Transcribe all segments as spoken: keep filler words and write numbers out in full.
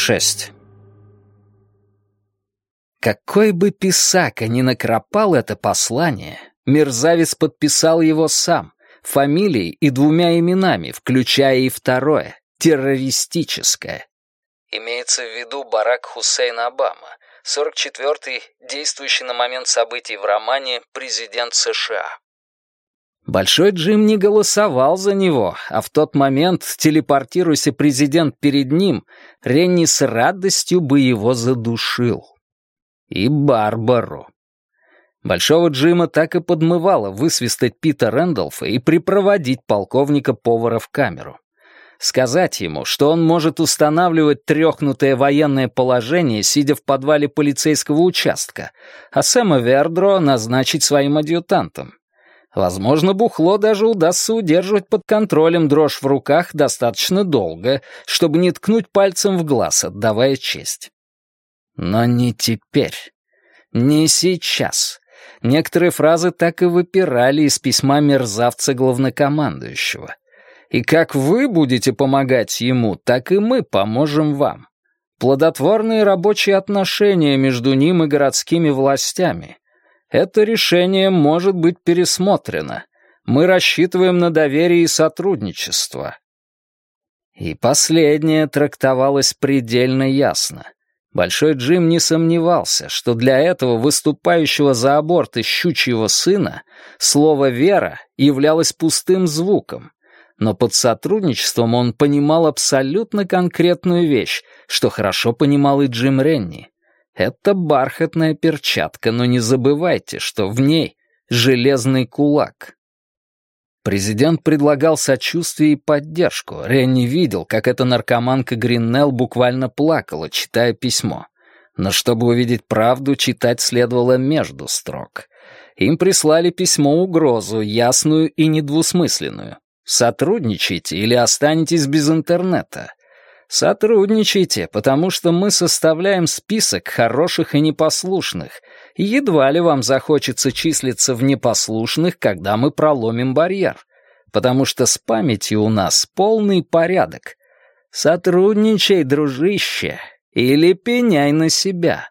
шесть. Какой бы писака ни накропал это послание, мерзавец подписал его сам, фамилией и двумя именами, включая и второе, террористическое. Имеется в виду Барак Хусейн Обама, сорок четвёртый, действующий на момент событий в романе президент США. Большой Джим не голосовал за него, а в тот момент, телепортируйся президент перед ним, Ренни с радостью бы его задушил. И Барбару. Большого Джима так и подмывало высвистать Пита Рэндолфа и припроводить полковника-повара в камеру. Сказать ему, что он может устанавливать трёхнутое военное положение, сидя в подвале полицейского участка, а Сэма Вердро назначить своим адъютантом. Возможно, бухло даже удастся удерживать под контролем дрожь в руках достаточно долго, чтобы не ткнуть пальцем в глаз, отдавая честь. Но не теперь. Не сейчас. Некоторые фразы так и выпирали из письма мерзавца главнокомандующего. И как вы будете помогать ему, так и мы поможем вам. Плодотворные рабочие отношения между ним и городскими властями. Это решение может быть пересмотрено. Мы рассчитываем на доверие и сотрудничество. И последнее трактовалось предельно ясно. Большой Джим не сомневался, что для этого выступающего за аборт щучьего сына слово «вера» являлось пустым звуком, но под сотрудничеством он понимал абсолютно конкретную вещь, что хорошо понимал и Джим Ренни. Это бархатная перчатка, но не забывайте, что в ней железный кулак. Президент предлагал сочувствие и поддержку. Ренни видел, как эта наркоманка Гриннелл буквально плакала, читая письмо. Но чтобы увидеть правду, читать следовало между строк. Им прислали письмо-угрозу, ясную и недвусмысленную. Сотрудничайте или останетесь без интернета. Сотрудничайте, потому что мы составляем список хороших и непослушных, и едва ли вам захочется числиться в непослушных, когда мы проломим барьер, потому что с памятью у нас полный порядок. Сотрудничай, дружище, или пеняй на себя.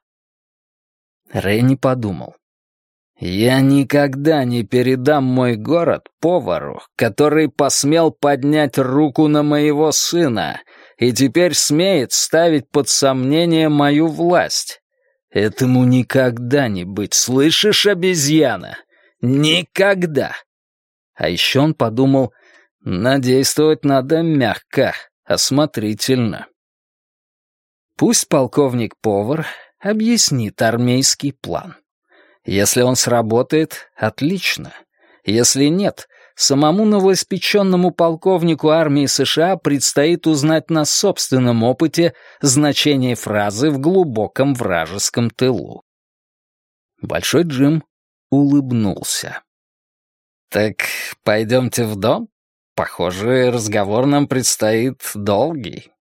Ренни подумал. «Я никогда не передам мой город повару, который посмел поднять руку на моего сына и теперь смеет ставить под сомнение мою власть. Этому никогда не быть, слышишь, обезьяна? Никогда!» А еще он подумал, надействовать надо мягко, осмотрительно. Пусть полковник-повар объяснит армейский план. Если он сработает, отлично. Если нет, самому новоиспеченному полковнику армии США предстоит узнать на собственном опыте значение фразы в глубоком вражеском тылу. Большой Джим улыбнулся. «Так пойдемте в дом? Похоже, разговор нам предстоит долгий».